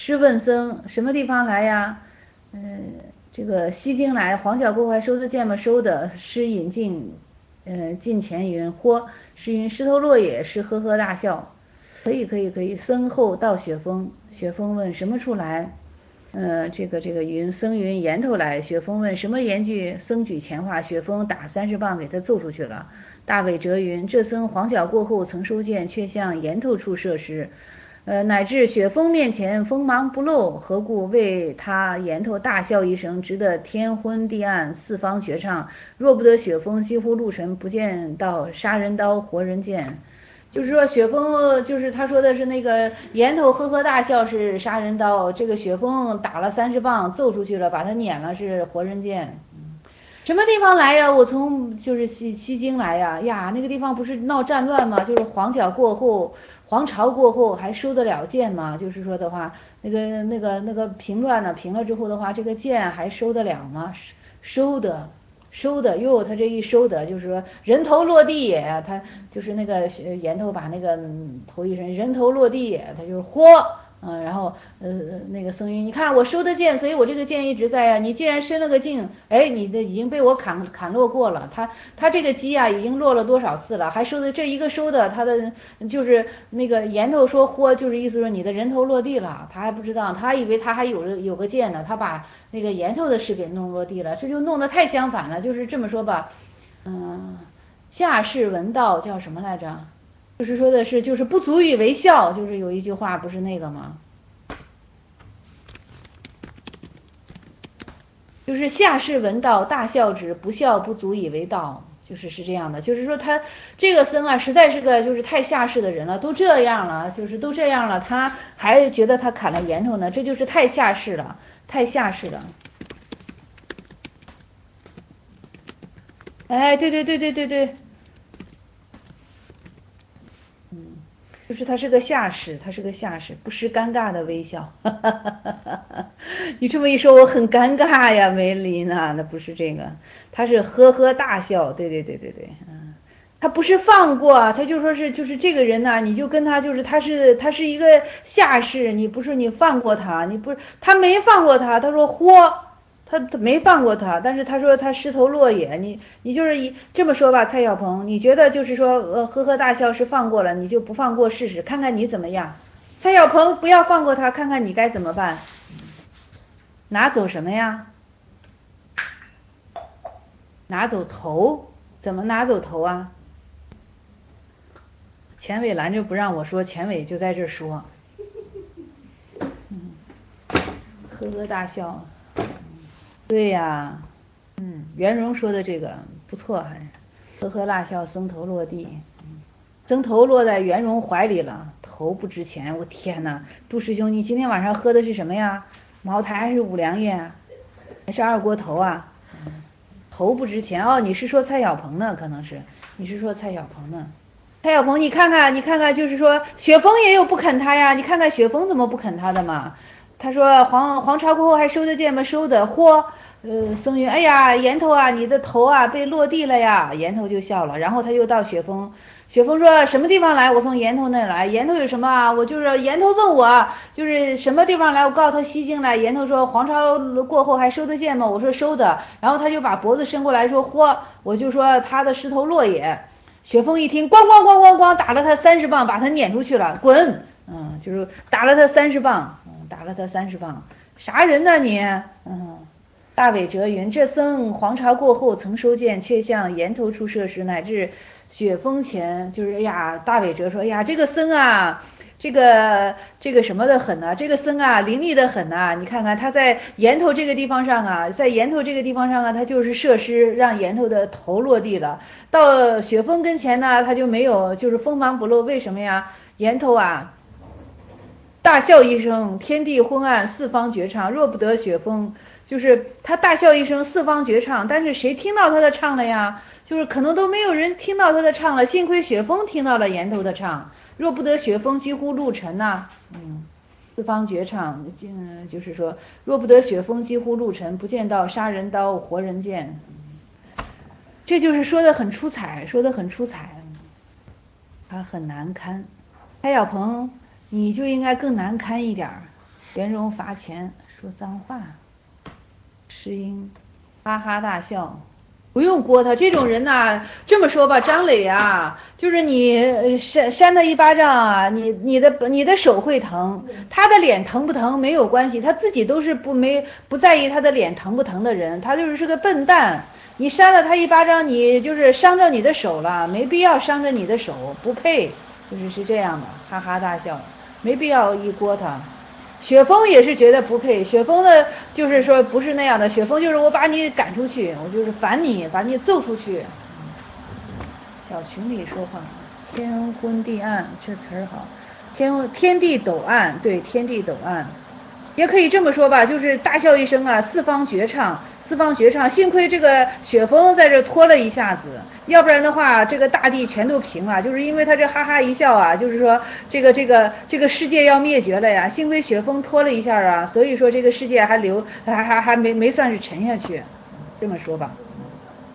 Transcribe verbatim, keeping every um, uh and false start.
师问僧：什么地方来呀？嗯、呃，这个西京来。黄角过后还收得见吗？收的。师引进，呃，近前云：嚯！师云：石头落也。师呵呵大笑。可以可以可以。僧后到雪峰，雪峰问：什么处来？呃，这个这个云僧云岩头来。雪峰问：什么言句？僧举前话，雪峰打三十棒给他揍出去了。大伟哲云：这僧黄角过后曾收剑，却向岩头处射失。呃，乃至雪峰面前锋芒不露，何故为他岩头大笑一声，直得天昏地暗，四方绝唱。若不得雪峰，几乎路尘不见到杀人刀活人剑。就是说雪峰，就是他说的是那个岩头呵呵大笑是杀人刀，这个雪峰打了三十棒揍出去了，把他撵了是活人剑。什么地方来呀？我从就是西西京来呀呀，那个地方不是闹战乱吗？就是黄角过后，黄巢过后还收得了剑吗？就是说的话，那个那个那个平乱了，平了之后的话，这个剑还收得了吗？收的。收的哟，他这一收的，就是说人头落地也，他就是那个岩头把那个头一伸，人头落地也，他就是嚯，嗯，然后呃那个僧云，你看我收的剑，所以我这个剑一直在呀、啊。你既然伸了个劲，哎，你的已经被我砍砍落过了，他他这个鸡啊已经落了多少次了，还收的这一个收的，他的就是那个岩头说嚯，就是意思说你的人头落地了，他还不知道，他以为他还有有个剑呢，他把那个岩头的事给弄落地了，这就弄得太相反了。就是这么说吧，嗯，下士闻道叫什么来着？就是说的是，就是不足以为笑，就是有一句话不是那个吗？就是下士闻道大笑之，不笑不足以为道，就是是这样的。就是说他这个僧啊，实在是个就是太下士的人了，都这样了，就是都这样了，他还觉得他砍了岩头呢，这就是太下士了，太下士了。哎，对对对对对对，嗯，就是他是个下士，他是个下士，不失尴尬的微笑。你这么一说，我很尴尬呀，梅琳娜，那不是这个，他是呵呵大笑，对对对对对，嗯，他不是放过，他就说是就是这个人呢、啊，你就跟他就是他是他是一个下士，你不是你放过他，你不是他没放过他，他说嚯。他他没放过他，但是他说他狮头落也，你你就是一这么说吧，蔡小鹏，你觉得就是说呃呵呵大笑是放过了，你就不放过试试，看看你怎么样？蔡小鹏不要放过他，看看你该怎么办？拿走什么呀？拿走头？怎么拿走头啊？钱伟拦着不让我说，钱伟就在这说，嗯，呵呵大笑，对呀，嗯，袁荣说的这个不错，还是呵呵大笑，僧头落地，僧头落在袁荣怀里了，头不值钱，我天哪！杜师兄，你今天晚上喝的是什么呀？茅台还是五粮液啊？还是二锅头啊？头不值钱哦，你是说蔡小鹏呢？可能是，你是说蔡小鹏呢？蔡小鹏，你看看，你看看，就是说雪峰也有不肯他呀，你看看雪峰怎么不肯他的嘛？他说黄黄巢过后还收得见吗？收的，嚯！呃，僧云，哎呀，岩头啊，你的头啊被落地了呀！岩头就笑了，然后他又到雪峰，雪峰说什么地方来？我从岩头那来。岩头有什么啊？我就是岩头问我就是什么地方来？我告诉他西京来。岩头说黄巢过后还收得见吗？我说收的。然后他就把脖子伸过来说嚯！我就说他的狮头落也。雪峰一听，咣咣咣咣咣，打了他三十棒，把他撵出去了，滚！嗯，就是打了他三十棒，嗯，打了他三十棒，啥人呢你？嗯，大伟哲云：这僧黄巢过后曾收剑，却向岩头处射时，乃至雪峰前，就是哎呀，大伟哲说，哎呀，这个僧啊。这个这个什么的很呢？这个僧啊，灵力的很呐！你看看他在岩头这个地方上啊，在岩头这个地方上啊，他就是射失，让岩头的头落地了。到雪峰跟前呢，他就没有，就是锋芒不露。为什么呀？岩头啊，大笑一声，天地昏暗，四方绝唱。若不得雪峰，就是他大笑一声，四方绝唱。但是谁听到他的唱了呀？就是可能都没有人听到他的唱了。幸亏雪峰听到了岩头的唱。若不得雪峰，几乎路尘呐、嗯，四方绝唱，嗯，就是说，若不得雪峰，几乎路尘，不见到杀人刀，活人剑。这就是说的很出彩，说的很出彩，他很难堪。蔡小鹏，你就应该更难堪一点儿。 袁荣罚钱说脏话，石英哈哈大笑。不用锅他这种人呐、啊，这么说吧，张磊啊，就是你扇扇他一巴掌啊，你你的你的手会疼，他的脸疼不疼没有关系，他自己都是不没不在意他的脸疼不疼的人，他就是是个笨蛋。你扇了他一巴掌，你就是伤着你的手了，没必要伤着你的手，不配，就是是这样的，哈哈大笑，没必要一锅他。雪峰也是觉得不配，雪峰的就是说不是那样的，雪峰就是我把你赶出去，我就是烦你，把你揍出去。小群里说话，天昏地暗，这词儿好，天天地陡暗，对，天地陡暗，也可以这么说吧，就是大笑一声啊，四方绝唱，四方绝唱，幸亏这个雪峰在这拖了一下子，要不然的话这个大地全都平了，就是因为他这哈哈一笑啊，就是说这个这个这个世界要灭绝了呀，幸亏雪峰拖了一下啊，所以说这个世界还留还还还没没算是沉下去，这么说吧。